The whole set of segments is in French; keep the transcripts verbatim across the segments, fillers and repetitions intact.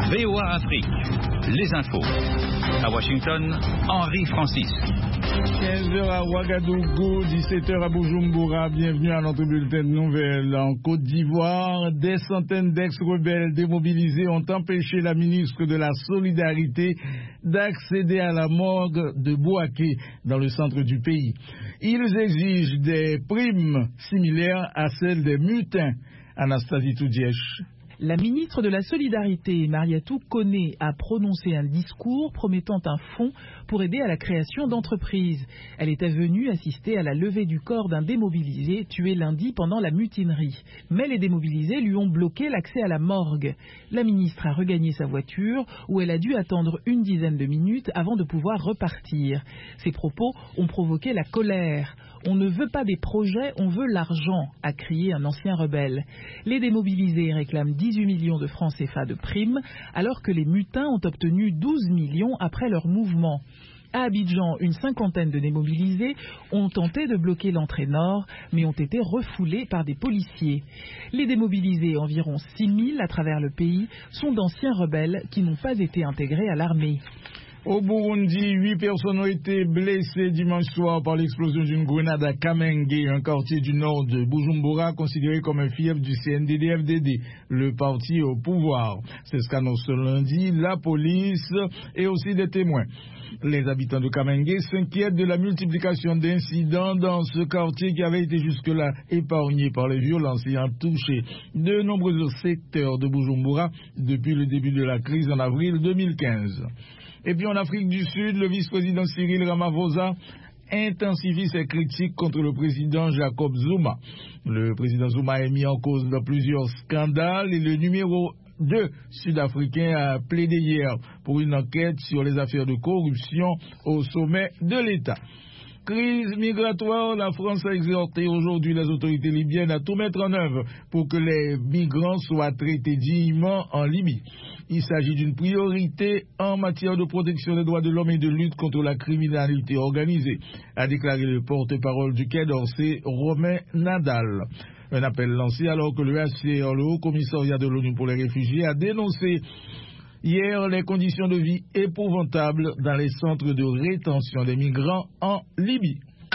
V O A Afrique, les infos. À Washington, Henri Francis. quinze heures à Ouagadougou, dix-sept heures à Bujumbura. Bienvenue à notre bulletin de nouvelles. En Côte d'Ivoire, des centaines d'ex-rebelles démobilisés ont empêché la ministre de la Solidarité d'accéder à la morgue de Bouaké, dans le centre du pays. Ils exigent des primes similaires à celles des mutins. Anastasie Toudièche. La ministre de la Solidarité, Mariatou Koné, a prononcé un discours promettant un fonds pour aider à la création d'entreprises. Elle était venue assister à la levée du corps d'un démobilisé tué lundi pendant la mutinerie. Mais les démobilisés lui ont bloqué l'accès à la morgue. La ministre a regagné sa voiture où elle a dû attendre une dizaine de minutes avant de pouvoir repartir. Ses propos ont provoqué la colère. On ne veut pas des projets, on veut l'argent, a crié un ancien rebelle. Les démobilisés réclament dix-huit millions de francs C F A de primes, alors que les mutins ont obtenu douze millions après leur mouvement. À Abidjan, une cinquantaine de démobilisés ont tenté de bloquer l'entrée nord, mais ont été refoulés par des policiers. Les démobilisés, environ six mille à travers le pays, sont d'anciens rebelles qui n'ont pas été intégrés à l'armée. Au Burundi, huit personnes ont été blessées dimanche soir par l'explosion d'une grenade à Kamenge, un quartier du nord de Bujumbura, considéré comme un fief du C N D D F D D, le parti au pouvoir. C'est ce qu'annonce ce lundi la police et aussi des témoins. Les habitants de Kamenge s'inquiètent de la multiplication d'incidents dans ce quartier qui avait été jusque-là épargné par les violences ayant touché de nombreux secteurs de Bujumbura depuis le début de la crise en avril deux mille quinze. Et puis en Afrique du Sud, le vice-président Cyril Ramaphosa intensifie ses critiques contre le président Jacob Zuma. Le président Zuma est mis en cause dans plusieurs scandales et le numéro deux sud-africain a plaidé hier pour une enquête sur les affaires de corruption au sommet de l'État. Crise migratoire, la France a exhorté aujourd'hui les autorités libyennes à tout mettre en œuvre pour que les migrants soient traités dignement en Libye. Il s'agit d'une priorité en matière de protection des droits de l'homme et de lutte contre la criminalité organisée, a déclaré le porte-parole du Quai d'Orsay, Romain Nadal. Un appel lancé alors que le H C R, le Haut Commissariat de l'ONU pour les réfugiés, a dénoncé hier les conditions de vie épouvantables dans les centres de rétention des migrants en Libye.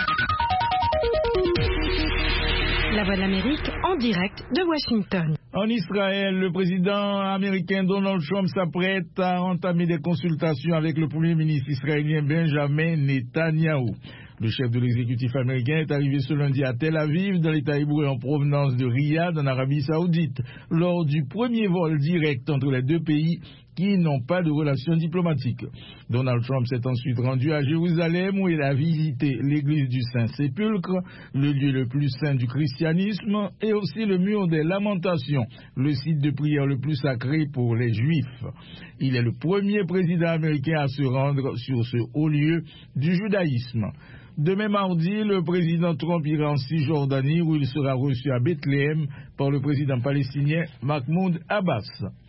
La Voix de l'Amérique en direct de Washington. En Israël, le président américain Donald Trump s'apprête à entamer des consultations avec le premier ministre israélien Benjamin Netanyahou. Le chef de l'exécutif américain est arrivé ce lundi à Tel Aviv, dans l'État hébreu, en provenance de Riyad, en Arabie Saoudite, lors du premier vol direct entre les deux pays qui n'ont pas de relations diplomatiques. Donald Trump s'est ensuite rendu à Jérusalem où il a visité l'église du Saint-Sépulcre, le lieu le plus saint du christianisme, et aussi le mur des Lamentations, le site de prière le plus sacré pour les Juifs. Il est le premier président américain à se rendre sur ce haut lieu du judaïsme. Demain mardi, le président Trump ira en Cisjordanie où il sera reçu à Bethléem par le président palestinien Mahmoud Abbas.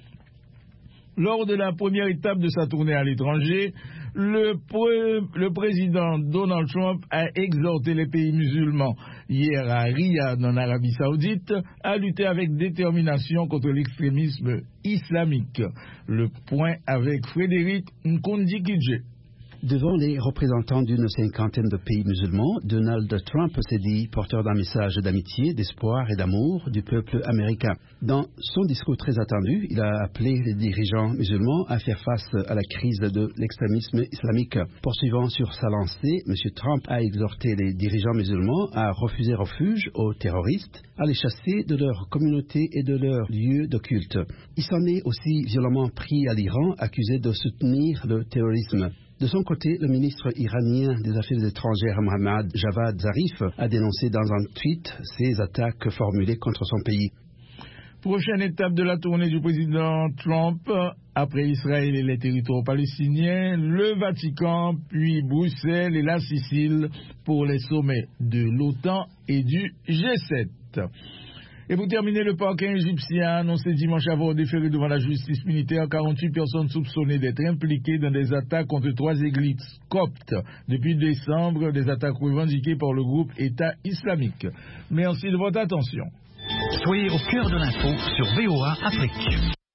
Lors de la première étape de sa tournée à l'étranger, le, pre, le président Donald Trump a exhorté les pays musulmans, hier à Riyad, en Arabie Saoudite, à lutter avec détermination contre l'extrémisme islamique. Le point avec Frédéric Nkondikidje. Devant les représentants d'une cinquantaine de pays musulmans, Donald Trump s'est dit porteur d'un message d'amitié, d'espoir et d'amour du peuple américain. Dans son discours très attendu, il a appelé les dirigeants musulmans à faire face à la crise de l'extrémisme islamique. Poursuivant sur sa lancée, M. Trump a exhorté les dirigeants musulmans à refuser refuge aux terroristes, à les chasser de leur communauté et de leurs lieux de culte. Il s'en est aussi violemment pris à l'Iran, accusé de soutenir le terrorisme. De son côté, le ministre iranien des Affaires étrangères Mohammad Javad Zarif a dénoncé dans un tweet ces attaques formulées contre son pays. Prochaine étape de la tournée du président Trump, après Israël et les territoires palestiniens, le Vatican, puis Bruxelles et la Sicile pour les sommets de l'OTAN et du G sept. Et pour terminer, le parquet égyptien a annoncé dimanche avoir déféré devant la justice militaire quarante-huit personnes soupçonnées d'être impliquées dans des attaques contre trois églises coptes depuis décembre, des attaques revendiquées par le groupe État islamique. Merci de votre attention. Soyez au cœur de l'info sur V O A Afrique.